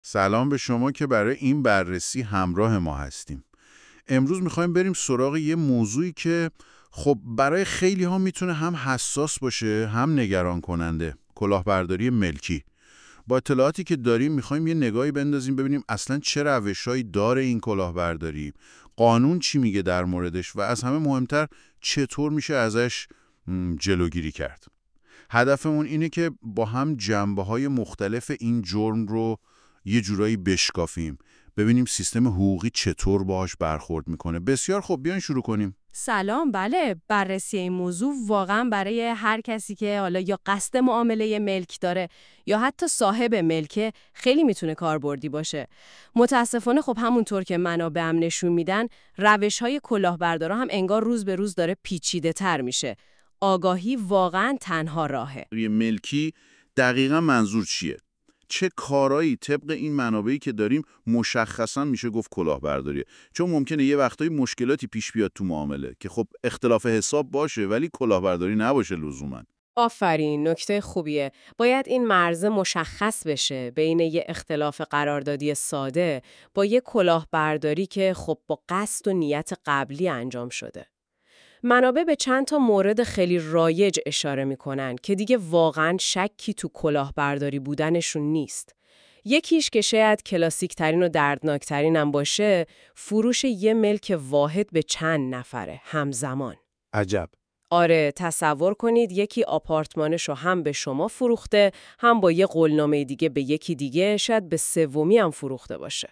سلام به شما که برای این بررسی همراه ما هستیم. امروز میخوایم بریم سراغ یه موضوعی که خب برای خیلی ها میتونه هم حساس باشه هم نگران کننده. کلاهبرداری ملکی. با اطلاعاتی که داریم میخوایم یه نگاهی بندازیم ببینیم اصلا چه روشهایی داره این کلاهبرداری، قانون چی میگه در موردش و از همه مهمتر چطور میشه ازش جلوگیری کرد. هدفمون اینه که با هم جنبه‌های مختلف این جرم رو یه جورایی بشکافیم، ببینیم سیستم حقوقی چطور باهاش برخورد میکنه. بسیار خب، بیاین شروع کنیم. سلام. بله، بررسی این موضوع واقعا برای هر کسی که حالا یا قصد معامله ملک داره یا حتی صاحب ملک خیلی میتونه کاربردی باشه. متاسفانه خب همونطور که منابع هم نشون میدن، روش‌های کلاهبردارا هم انگار روز به روز داره پیچیده‌تر میشه. آگاهی واقعا تنها راهه. روی ملکی دقیقا منظور چیه؟ چه کارایی طبق این منابعی که داریم مشخصا میشه گفت کلاهبرداریه؟ چون ممکنه یه وقتایی مشکلاتی پیش بیاد تو معامله که خب اختلاف حساب باشه ولی کلاهبرداری نباشه لزوما. آفرین، نکته خوبیه. باید این مرز مشخص بشه بین یه اختلاف قراردادی ساده با یه کلاهبرداری که خب با قصد و نیت قبلی انجام شده. منابع به چند تا مورد خیلی رایج اشاره میکنن که دیگه واقعاً شکی تو کلاهبرداری بودنشون نیست. یکیش که شاید کلاسیک ترین و دردناک ترین هم باشه، فروش یه ملک واحد به چند نفره همزمان. عجب. آره، تصور کنید یکی آپارتمانشو هم به شما فروخته، هم با یه قولنامه دیگه به یکی دیگه، شاید به سومی هم فروخته باشه.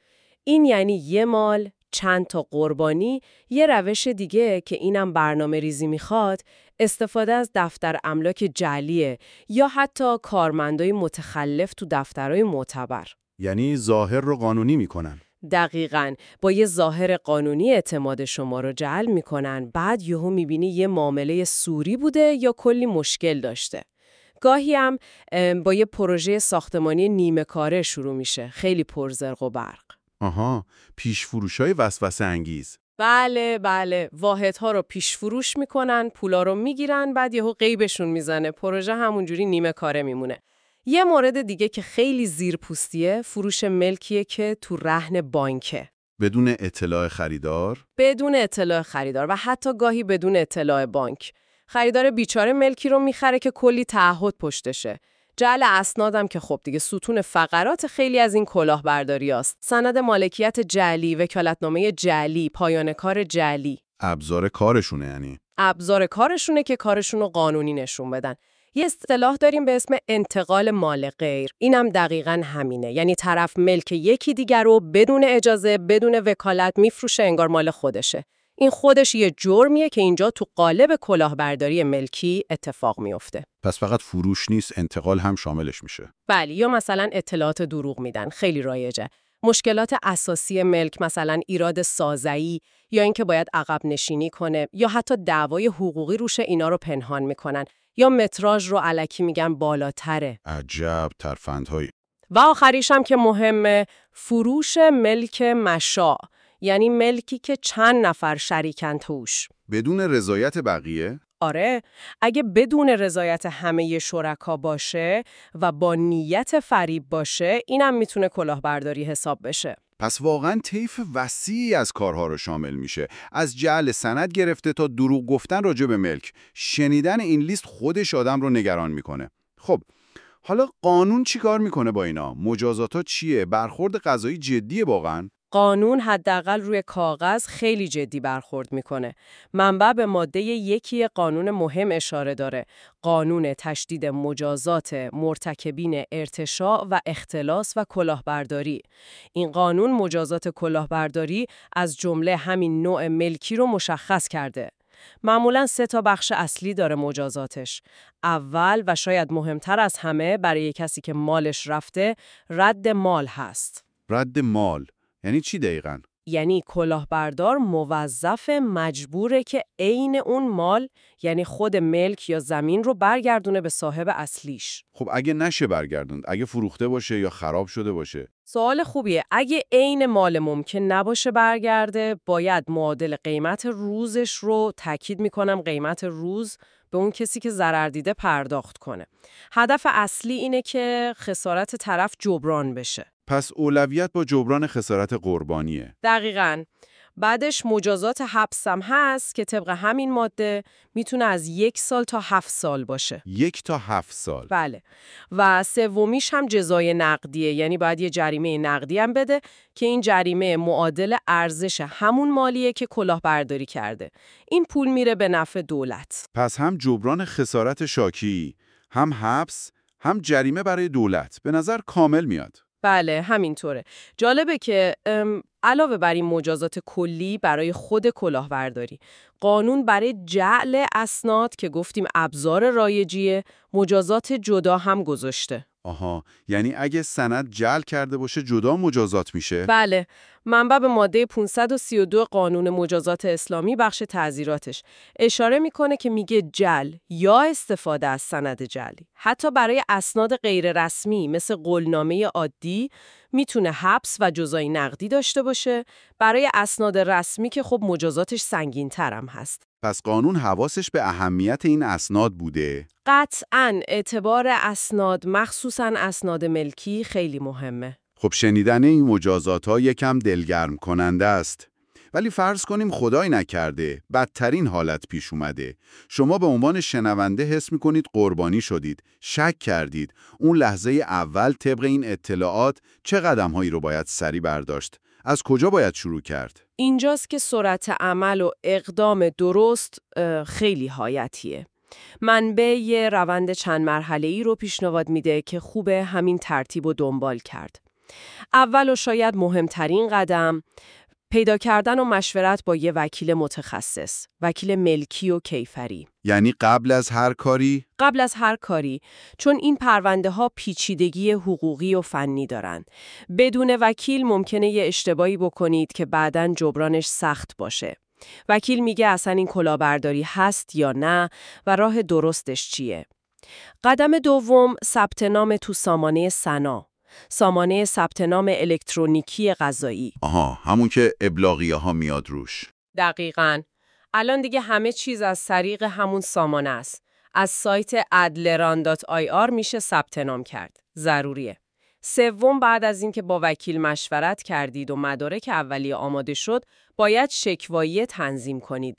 این یعنی یه مال، چند تا قربانی. یه روش دیگه که اینم برنامه ریزی میخواد، استفاده از دفتر املاک جعلیه یا حتی کارمندای متخلف تو دفترهای معتبر. یعنی ظاهر رو قانونی میکنن. دقیقاً، با یه ظاهر قانونی اعتماد شما رو جلب میکنن، بعد یهو میبینی یه معامله سوری بوده یا کلی مشکل داشته. گاهی هم با یه پروژه ساختمانی نیمه کاره شروع میشه، خیلی پرزرق و برق. آها، پیش فروشای وسوسه انگیز. بله، واحدها رو پیش فروش میکنن، پولا رو میگیرن، بعد یهو غیبشون میزنه، پروژه همونجوری نیمه کاره میمونه. یه مورد دیگه که خیلی زیرپوستیه، فروش ملکیه که تو رهن بانکه. بدون اطلاع خریدار؟ بدون اطلاع خریدار و حتی گاهی بدون اطلاع بانک. خریدار بیچاره ملکی رو میخره که کلی تعهد پشتشه. جعل اسنادم که خب دیگه ستون فقرات خیلی از این کلاهبرداری است. سند مالکیت جعلی، وکالتنامه جعلی، پایان کار جعلی. ابزار کارشونه یعنی؟ ابزار کارشونه که کارشون رو قانونی نشون بدن. یه اصطلاح داریم به اسم انتقال مال غیر. اینم دقیقاً همینه. یعنی طرف ملک یکی دیگر رو بدون اجازه، بدون وکالت میفروشه، انگار مال خودشه. این خودش یه جرمیه که اینجا تو قالب کلاهبرداری ملکی اتفاق میفته. پس فقط فروش نیست، انتقال هم شاملش میشه. بله، یا مثلا اطلاعات دروغ میدن، خیلی رایجه. مشکلات اساسی ملک، مثلا ایراد سازایی یا اینکه باید عقب نشینی کنه یا حتی دعوای حقوقی روش، اینا رو پنهان میکنن یا متراژ رو الکی میگن بالاتره. عجب ترفندهایی. و آخریش هم که مهمه، فروش ملک مشاع، یعنی ملکی که چند نفر شریکن توش. بدون رضایت بقیه؟ آره، اگه بدون رضایت همه شرکا باشه و با نیت فریب باشه، اینم میتونه کلاهبرداری حساب بشه. پس واقعا طیف وسیعی از کارها رو شامل میشه، از جعل سند گرفته تا دروغ گفتن راجع به ملک. شنیدن این لیست خودش آدم رو نگران میکنه. خب حالا قانون چی کار میکنه با اینا؟ مجازات‌ها چیه؟ برخورد قضایی جدیه واقعا؟ قانون حداقل روی کاغذ خیلی جدی برخورد میکنه. منبع به ماده 1 قانون مهم اشاره داره. قانون تشدید مجازات مرتکبین ارتشاء و اختلاس و کلاهبرداری. این قانون مجازات کلاهبرداری از جمله همین نوع ملکی رو مشخص کرده. معمولاً 3 تا بخش اصلی داره مجازاتش. اول و شاید مهمتر از همه برای کسی که مالش رفته، رد مال هست. رد مال یعنی چی دقیقاً؟ یعنی کلاهبردار موظف مجبوره که عین اون مال، یعنی خود ملک یا زمین رو برگردونه به صاحب اصلیش. خب اگه نشه برگردوند، اگه فروخته باشه یا خراب شده باشه؟ سوال خوبیه. اگه عین مال ممکن نباشه برگرده، باید معادل قیمت روزش رو، تاکید میکنم قیمت روز، به اون کسی که ضرر دیده پرداخت کنه. هدف اصلی اینه که خسارت طرف جبران بشه. پس اولویت با جبران خسارت قربانیه. دقیقاً. بعدش مجازات حبس هم هست که طبق همین ماده میتونه از 1 سال تا 7 سال باشه. 1 تا 7 سال. بله. و سومیش هم جزای نقدیه، یعنی باید یه جریمه نقدی هم بده که این جریمه معادل ارزش همون مالیه که کلاهبرداری کرده. این پول میره به نفع دولت. پس هم جبران خسارت شاکی، هم حبس، هم جریمه برای دولت. به نظر کامل میاد. بله، همینطوره. جالبه که علاوه بر این مجازات کلی برای خود کلاهبرداری، قانون برای جعل اسناد که گفتیم ابزار رایجیه، مجازات جدا هم گذاشته. آها، یعنی اگه سند جعل کرده باشه جدا مجازات میشه؟ بله، منبع به ماده 532 قانون مجازات اسلامی بخش تعزیراتش اشاره میکنه که میگه جعل یا استفاده از سند جعلی حتی برای اسناد غیر رسمی مثل قولنامه عادی میتونه حبس و جزای نقدی داشته باشه. برای اسناد رسمی که خب مجازاتش سنگین‌تر هم هست. پس قانون حواسش به اهمیت این اسناد بوده. قطعاً اعتبار اسناد، مخصوصاً اسناد ملکی، خیلی مهمه. خب شنیدن این مجازات ها یکم دلگرم کننده است. ولی فرض کنیم خدای نکرده بدترین حالت پیش اومده. شما به عنوان شنونده حس میکنید قربانی شدید، شک کردید. اون لحظه اول طبق این اطلاعات چه قدم‌هایی رو باید سریع برداشت؟ از کجا باید شروع کرد؟ اینجاست که سرعت عمل و اقدام درست خیلی حیاتیه. منبع یه روند چند مرحله‌ای رو پیشنهاد میده که خوبه همین ترتیب رو دنبال کرد. اول و شاید مهمترین قدم، پیدا کردن و مشورت با یه وکیل متخصص، وکیل ملکی و کیفری. یعنی قبل از هر کاری؟ قبل از هر کاری، چون این پرونده ها پیچیدگی حقوقی و فنی دارن. بدون وکیل ممکنه یه اشتباهی بکنید که بعداً جبرانش سخت باشه. وکیل میگه اصلا این کلاهبرداری هست یا نه و راه درستش چیه. قدم دوم، ثبت نام تو سامانه سنا، سامانه ثبت نام الکترونیکی قضایی. آها، همون که ابلاغیه ها میاد روش. دقیقاً. الان دیگه همه چیز از طریق همون سامانه است. از سایت adleran.ir میشه ثبت نام کرد. ضروریه. سوم، بعد از اینکه با وکیل مشورت کردید و مدارک اولیه آماده شد، باید شکواییه تنظیم کنید.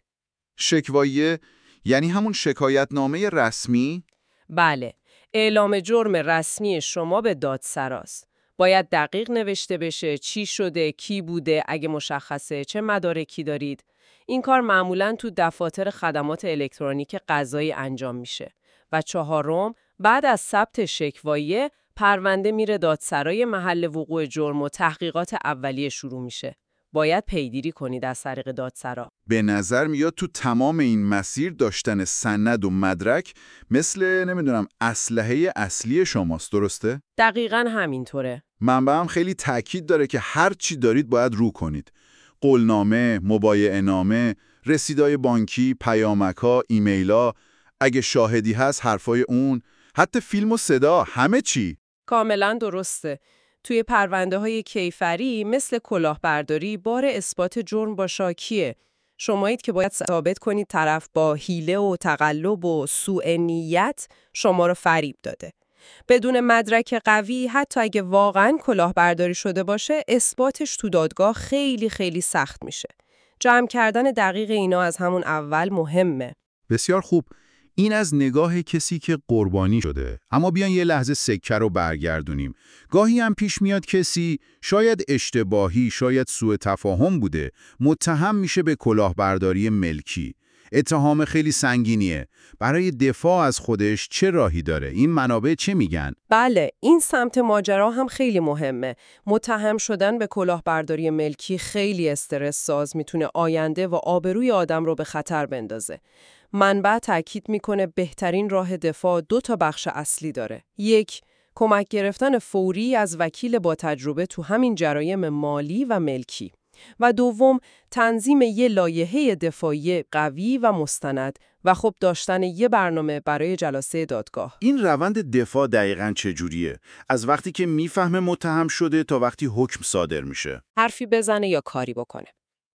شکواییه یعنی همون شکایتنامه رسمی؟ بله، اعلام جرم رسمی شما به دادسراست. باید دقیق نوشته بشه چی شده، کی بوده، اگه مشخصه، چه مدارکی دارید. این کار معمولاً تو دفاتر خدمات الکترونیک قضایی انجام میشه. و چهارم، بعد از ثبت شکواییه، پرونده میره دادسرای محل وقوع جرم و تحقیقات اولیه شروع میشه. باید پیگیری کنید از طریق دادسرا. به نظر میاد تو تمام این مسیر داشتن سند و مدرک مثل نمیدونم اسلحه اصلی شماست، درسته؟ دقیقاً همینطوره. منبعم خیلی تاکید داره که هر چی دارید باید رو کنید. قولنامه، مبایعه‌نامه، رسیدای بانکی، پیامک‌ها، ایمیل‌ها، اگه شاهدی هست حرفای اون، حتی فیلم و صدا، همه چی. کاملا درسته. توی پرونده های کیفری مثل کلاهبرداری بار اثبات جرم با شاکیه. شمایید که باید ثابت کنید طرف با حیله و تقلب و سوء نیت شما رو فریب داده. بدون مدرک قوی حتی اگه واقعاً کلاهبرداری شده باشه اثباتش تو دادگاه خیلی خیلی سخت میشه. جمع کردن دقیق اینا از همون اول مهمه. بسیار خوب. این از نگاه کسی که قربانی شده. اما بیان یه لحظه سکه رو برگردونیم. گاهی هم پیش میاد کسی شاید اشتباهی، شاید سوء تفاهم بوده، متهم میشه به کلاهبرداری ملکی. اتهام خیلی سنگینیه. برای دفاع از خودش چه راهی داره؟ این منابع چه میگن؟ بله، این سمت ماجرا هم خیلی مهمه. متهم شدن به کلاهبرداری ملکی خیلی استرس ساز، میتونه آینده و آبروی آدم رو به خطر بندازه. منبع تأکید میکنه بهترین راه دفاع 2 بخش اصلی داره. 1، کمک گرفتن فوری از وکیل با تجربه تو همین جرایم مالی و ملکی. و 2، تنظیم یه لایحه دفاعی قوی و مستند و خب داشتن یه برنامه برای جلسه دادگاه. این روند دفاع دقیقاً چجوریه؟ از وقتی که میفهمه متهم شده تا وقتی حکم صادر میشه؟ حرفی بزنه یا کاری بکنه.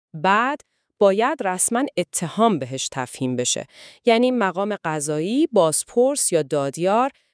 بعد باید رسما اتهام بهش تفهیم بشه. یعنی مقام قضایی، بازپرس یا دادیار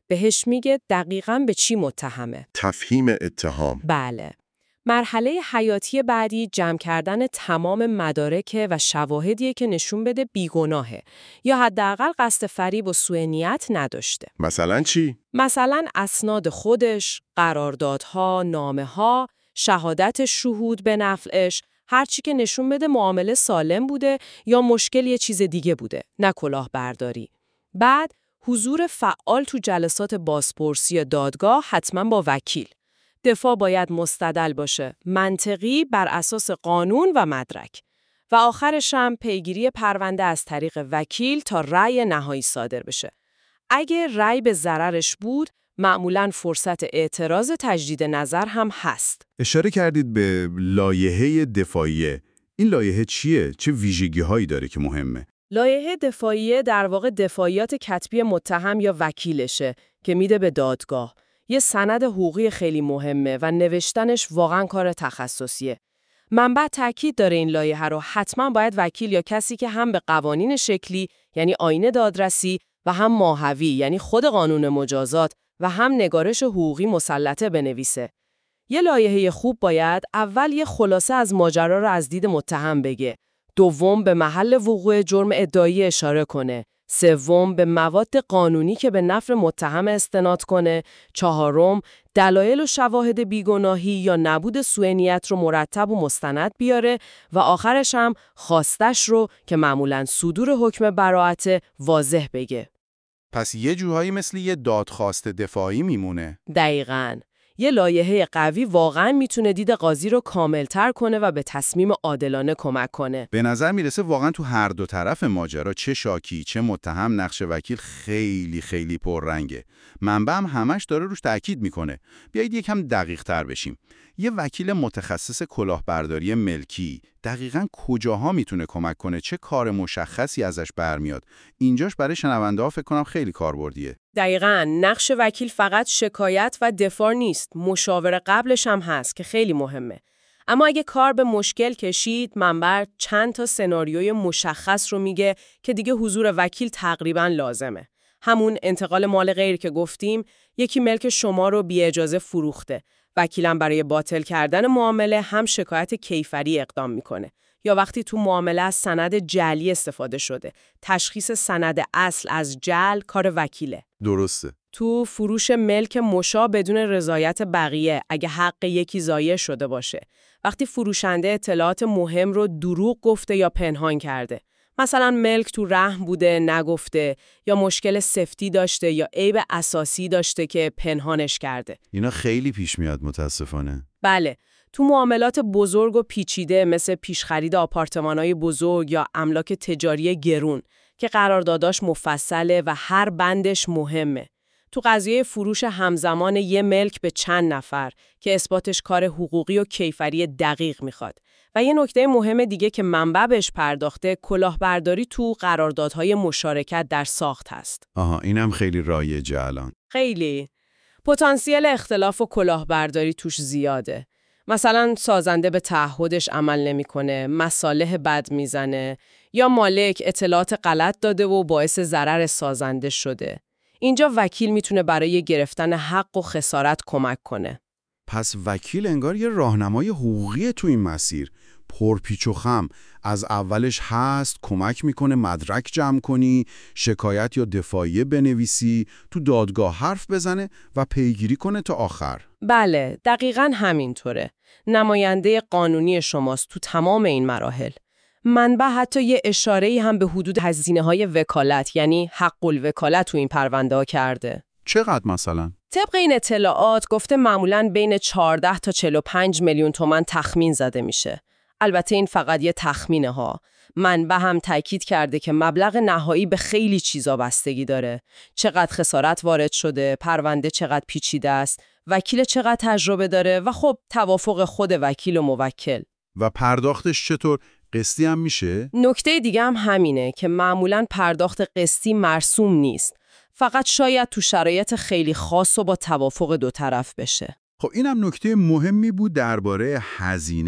بهش میگه دقیقاً به چی متهمه. تفهیم اتهام. بله. مرحله حیاتی بعدی جمع کردن تمام مدارک و شواهدیه که نشون بده بیگناهه یا حداقل قصد فریب و سوء نیت نداشته. مثلا چی؟ مثلا اسناد خودش، قراردادها، نامه‌ها، شهادت شهود به نفعش، هر چی که نشون بده معامله سالم بوده یا مشکل یه چیز دیگه بوده، نه کلاهبرداری. بعد حضور فعال تو جلسات بازپرسی یا دادگاه، حتما با وکیل. دفاع باید مستدل باشه، منطقی بر اساس قانون و مدرک. و آخرش هم پیگیری پرونده از طریق وکیل تا رأی نهایی صادر بشه. اگه رأی به ضررش بود، معمولاً فرصت اعتراض تجدید نظر هم هست. اشاره کردید به لایحه دفاعیه. این لایحه چیه؟ چه ویژگی‌هایی داره که مهمه؟ لایحه دفاعیه در واقع دفاعیات کتبی متهم یا وکیلشه که میده به دادگاه. یه سند حقوقی خیلی مهمه و نوشتنش واقعاً کار تخصصیه. منبع تاکید داره این لایحه رو حتما باید وکیل یا کسی که هم به قوانین شکلی یعنی آیین دادرسی و هم ماهوی یعنی خود قانون مجازات و هم نگارش حقوقی مسلطه بنویسه. یه لایحه خوب باید اول یه خلاصه از ماجرا رو از دید متهم بگه. دوم به محل وقوع جرم ادعایی اشاره کنه. سوم به مواد قانونی که به نفع متهم استناد کنه. چهارم دلایل و شواهد بیگناهی یا نبود سوء نیت رو مرتب و مستند بیاره و آخرش هم خواستش رو که معمولاً صدور حکم براءت واضح بگه. پس یه جوهایی مثل یه دادخواست دفاعی میمونه. دقیقاً. یه لایحه قوی واقعاً میتونه دید قاضی رو کاملتر کنه و به تصمیم عادلانه کمک کنه. به نظر میرسه واقعا تو هر دو طرف ماجرا چه شاکی چه متهم نقش وکیل خیلی خیلی پررنگه. منبع هم همش داره روش تاکید میکنه. بیایید یکم دقیق تر بشیم. یه وکیل متخصص کلاهبرداری ملکی دقیقاً کجاها میتونه کمک کنه؟ چه کار مشخصی ازش برمیاد؟ اینجاش برای شنونده ها فکر کنم خیلی کاربردیه. دقیقاً نقش وکیل فقط شکایت و دفاع نیست، مشاوره قبلش هم هست که خیلی مهمه. اما اگه کار به مشکل کشید، منبع چند تا سناریوی مشخص رو میگه که دیگه حضور وکیل تقریباً لازمه. همون انتقال مال غیر که گفتیم، یکی ملک شما رو بی اجازه فروخته. وکیلم برای باطل کردن معامله هم شکایت کیفری اقدام میکنه. یا وقتی تو معامله از سند جعلی استفاده شده، تشخیص سند اصل از جعل کار وکیله. درسته. تو فروش ملک مشا بدون رضایت بقیه اگه حق یکی ضایع شده باشه. وقتی فروشنده اطلاعات مهم رو دروغ گفته یا پنهان کرده. مثلا ملک تو رهن بوده نگفته یا مشکل سفتی داشته یا عیب اساسی داشته که پنهانش کرده. اینا خیلی پیش میاد متاسفانه. بله. تو معاملات بزرگ و پیچیده مثل پیشخرید آپارتمان‌های بزرگ یا املاک تجاری گرون که قرارداداش مفصله و هر بندش مهمه. تو قضیه فروش همزمان یه ملک به چند نفر که اثباتش کار حقوقی و کیفری دقیق میخواد. و یه نکته مهم دیگه که منبع بهش پرداخته کلاهبرداری تو قراردادهای مشارکت در ساخت هست. آها اینم خیلی رایجه الان. خیلی. پتانسیل اختلاف و کلاهبرداری توش زیاده. مثلا سازنده به تعهدش عمل نمیکنه، مصالح بد میزنه یا مالک اطلاعات غلط داده و باعث ضرر سازنده شده. اینجا وکیل میتونه برای گرفتن حق و خسارت کمک کنه. پس وکیل انگار یه راهنمای حقوقی تو این مسیر. پرپیچ و خم از اولش هست، کمک میکنه مدرک جمع کنی، شکایت یا دفاعیه بنویسی، تو دادگاه حرف بزنه و پیگیری کنه تا آخر. بله، دقیقاً همینطوره. نماینده قانونی شماست تو تمام این مراحل. منبع حتی یه اشاره‌ای هم به حدود هزینه‌های وکالت یعنی حق الوکالت تو این پرونده ها کرده. چقدر مثلا؟ طبق این اطلاعات گفته معمولاً بین 14 تا 45 میلیون تومان تخمین زده میشه. البته این فقط یه تخمینه ها. منبع هم تاکید کرده که مبلغ نهایی به خیلی چیزا بستگی داره. چقدر خسارت وارد شده، پرونده چقدر پیچیده است، وکیل چقدر تجربه داره و خب توافق خود وکیل و موکل. و پرداختش چطور؟ قسطی هم میشه؟ نکته دیگه هم همینه که معمولاً پرداخت قسطی مرسوم نیست. فقط شاید تو شرایط خیلی خاص و با توافق دو طرف بشه. خب اینم نکته مهمی بود درباره هزینه.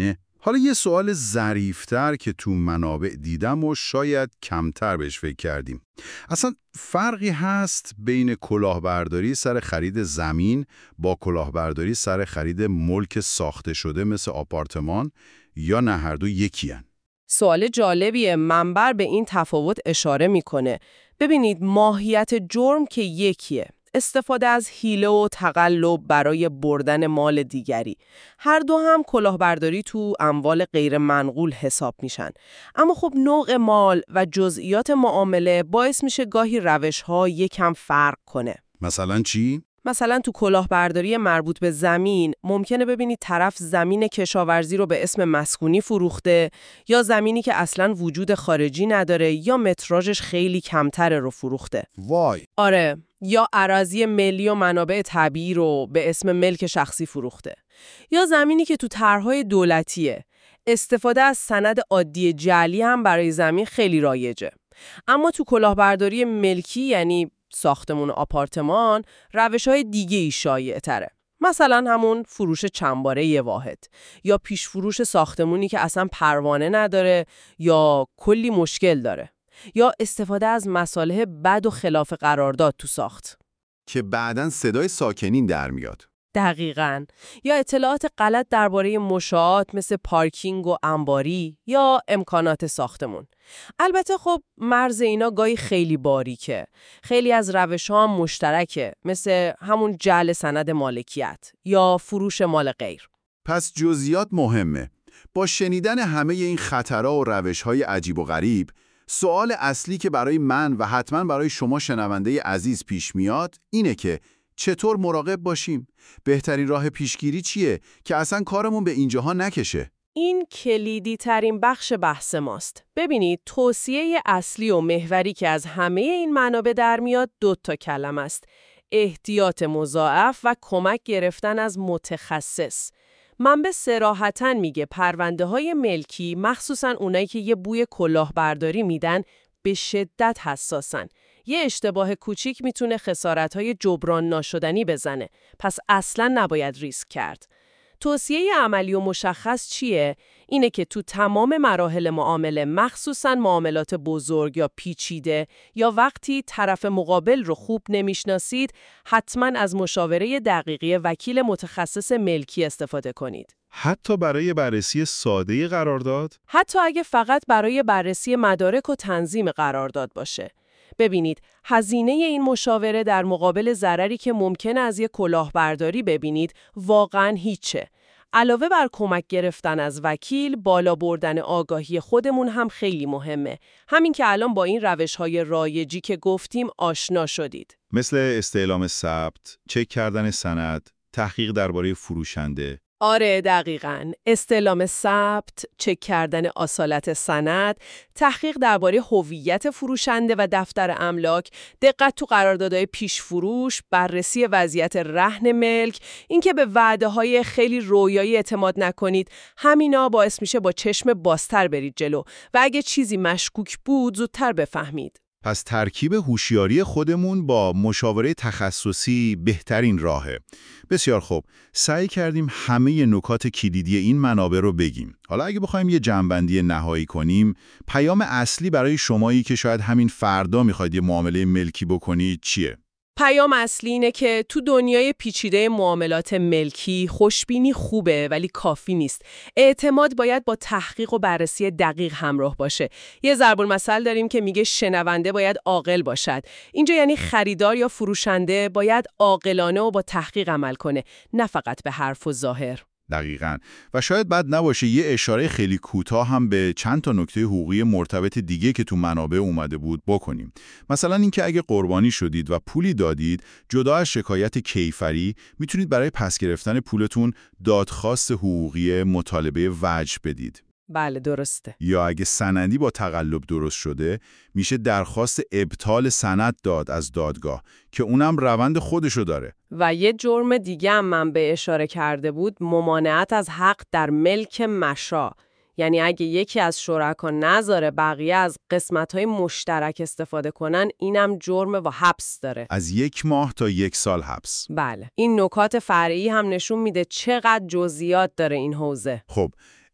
حالا یه سوال ظریف‌تر که تو منابع دیدم و شاید کمتر بهش فکر کردیم. اصلا فرقی هست بین کلاهبرداری سر خرید زمین با کلاهبرداری سر خرید ملک ساخته شده مثل آپارتمان، یا نه هر دو یکی هن؟ سوال جالبیه. منبر به این تفاوت اشاره میکنه. ببینید ماهیت جرم که یکیه. استفاده از حیله و تقلب برای بردن مال دیگری. هر دو هم کلاهبرداری تو اموال غیر منقول حساب میشن. اما خب نوع مال و جزئیات معامله باعث میشه گاهی روش‌ها یکم فرق کنه. مثلا چی؟ مثلا تو کلاهبرداری مربوط به زمین ممکنه ببینید طرف زمین کشاورزی رو به اسم مسکونی فروخته، یا زمینی که اصلاً وجود خارجی نداره یا متراژش خیلی کمتره رو فروخته. وای. آره، یا اراضی ملی و منابع طبیعی رو به اسم ملک شخصی فروخته. یا زمینی که تو طرح‌های دولتیه. استفاده از سند عادی جعلی هم برای زمین خیلی رایجه. اما تو کلاهبرداری ملکی، یعنی ساختمون و آپارتمان، روش‌های دیگه‌ای شایع‌تره. مثلا همون فروش چندباره یه واحد، یا پیش فروش ساختمونی که اصلا پروانه نداره یا کلی مشکل داره، یا استفاده از مصالح بد و خلاف قرارداد تو ساخت که بعداً صدای ساکنین در میاد. دقیقاً. یا اطلاعات غلط درباره مشاعات مثل پارکینگ و انباری یا امکانات ساختمون. البته خب مرز اینا گاهی خیلی باریکه. خیلی از روش‌ها هم مشترکه، مثل همون جعل سند مالکیت یا فروش مال غیر. پس جزئیات مهمه. با شنیدن همه این خطرها و روش‌های عجیب و غریب، سوال اصلی که برای من و حتما برای شما شنونده عزیز پیش میاد اینه که چطور مراقب باشیم؟ بهترین راه پیشگیری چیه که اصلا کارمون به اینجاها نکشه؟ این کلیدی ترین بخش بحث ماست. ببینید توصیه اصلی و محوری که از همه این منابع در میاد 2 کلمه است: احتیاط مضاعف و کمک گرفتن از متخصص. منبع صراحتاً میگه پرونده‌های ملکی، مخصوصاً اونایی که یه بوی کلاهبرداری میدن، به شدت حساسن. یه اشتباه کوچیک میتونه خسارت‌های جبران ناشدنی بزنه. پس اصلاً نباید ریسک کرد. توصیه عملی و مشخص چیه؟ اینه که تو تمام مراحل معامله، مخصوصاً معاملات بزرگ یا پیچیده، یا وقتی طرف مقابل رو خوب نمیشناسید، حتماً از مشاوره دقیقی وکیل متخصص ملکی استفاده کنید. حتی برای بررسی ساده قرارداد؟ حتی اگه فقط برای بررسی مدارک و تنظیم قرارداد باشه. ببینید، هزینه این مشاوره در مقابل ضرری که ممکنه از یک کلاهبرداری ببینید واقعاً هیچه. علاوه بر کمک گرفتن از وکیل، بالا بردن آگاهی خودمون هم خیلی مهمه. همین که الان با این روش‌های رایجی که گفتیم آشنا شدید. مثل استعلام ثبت، چک کردن سند، تحقیق درباره فروشنده. آره دقیقاً. استعلام ثبت، چک کردن اصالت سند، تحقیق درباره هویت فروشنده و دفتر املاک، دقت تو قراردادهای پیش فروش، بررسی وضعیت رهن ملک، اینکه به وعده‌های خیلی رویایی اعتماد نکنید، همینا باعث میشه با چشم بازتر برید جلو و اگه چیزی مشکوک بود زودتر بفهمید. پس ترکیب هوشیاری خودمون با مشاوره تخصصی بهترین راهه. بسیار خوب، سعی کردیم همه نکات کلیدی این منابع رو بگیم. حالا اگه بخوایم یه جمع‌بندی نهایی کنیم، پیام اصلی برای شمایی که شاید همین فردا میخواید یه معامله ملکی بکنید چیه؟ پیام اصلی اینه که تو دنیای پیچیده معاملات ملکی خوشبینی خوبه ولی کافی نیست. اعتماد باید با تحقیق و بررسی دقیق همراه باشه. یه ضرب المثل داریم که میگه شنونده باید عاقل باشد. اینجا یعنی خریدار یا فروشنده باید عاقلانه و با تحقیق عمل کنه، نه فقط به حرف و ظاهر. دقیقاً. و شاید بد نباشه یه اشاره خیلی کوتاه هم به چند تا نکته حقوقی مرتبط دیگه که تو منابع اومده بود بکنیم. مثلا اینکه اگه قربانی شدید و پولی دادید، جدا از شکایت کیفری، میتونید برای پس گرفتن پولتون دادخواست حقوقی مطالبه وجه بدید. بله درسته. یا اگه سندی با تقلب درست شده، میشه درخواست ابطال سند داد از دادگاه که اونم روند خودشو داره. و یه جرم دیگه هم من به اشاره کرده بود، ممانعت از حق در ملک مشاع. یعنی اگه یکی از شرکا نذاره بقیه از قسمت‌های مشترک استفاده کنن، اینم جرم و حبس داره. از 1 ماه تا 1 سال حبس. بله. این نکات فرعی هم نشون میده چقدر جزئیات داره این حوزه. خب،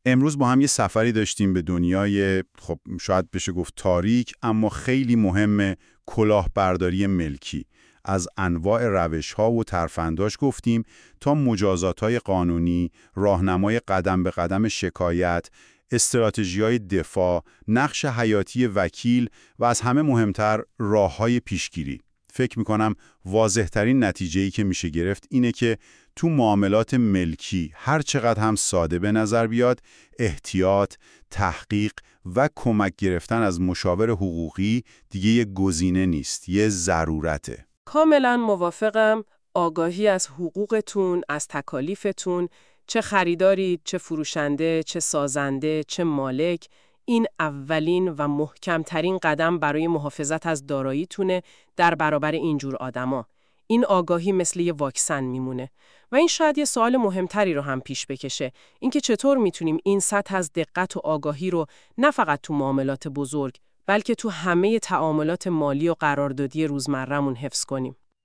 امروز با هم یه سفری داشتیم به دنیای خب شاید بشه گفت تاریک اما خیلی مهم کلاهبرداری ملکی. از انواع روش‌ها و ترفنداش گفتیم تا مجازات‌های قانونی، راهنمای قدم به قدم شکایت، استراتژی‌های دفاع، نقش حیاتی وکیل و از همه مهمتر راه‌های پیشگیری. فکر می‌کنم واضح‌ترین نتیجه‌ای که میشه گرفت اینه که تو معاملات ملکی هر چقدر هم ساده به نظر بیاد، احتیاط، تحقیق و کمک گرفتن از مشاور حقوقی دیگه یه گزینه نیست، یه ضرورته. کاملا موافقم. آگاهی از حقوقتون، از تکالیفتون، چه خریدارید، چه فروشنده، چه سازنده، چه مالک، این اولین و محکمترین قدم برای محافظت از داراییتونه در برابر اینجور آدما. این آگاهی مثل یه واکسن میمونه. و این شاید یه سوال مهمتری رو هم پیش بکشه. اینکه چطور میتونیم این سطح از دقت و آگاهی رو نه فقط تو معاملات بزرگ، بلکه تو همه تعاملات مالی و قراردادی روزمره‌مون حفظ کنیم.